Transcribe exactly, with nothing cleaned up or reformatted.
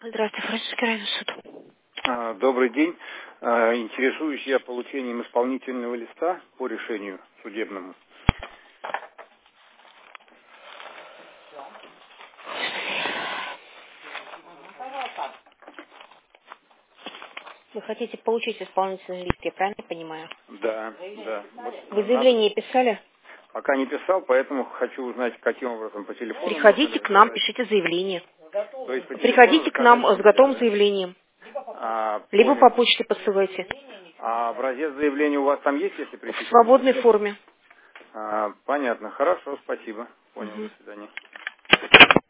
Здравствуйте, Фрунзенский районный суд. А, Добрый день. А, Интересуюсь я получением исполнительного листа по решению судебному. Вы хотите получить исполнительный лист, я правильно понимаю? Да, да. Вот, Вы э, надо- заявление писали? Пока не писал, поэтому хочу узнать, каким образом по телефону можно Приходите ли к нам, заказать. пишите заявление. То есть по телефону Приходите к нам заказать с нельзя, готовым да? заявлением. А, Либо понял. по почте посылайте. А образец заявления у вас там есть, если В прийти ко мне? свободной форме. А, понятно. Хорошо, спасибо. Понял, до Мгм. свидания.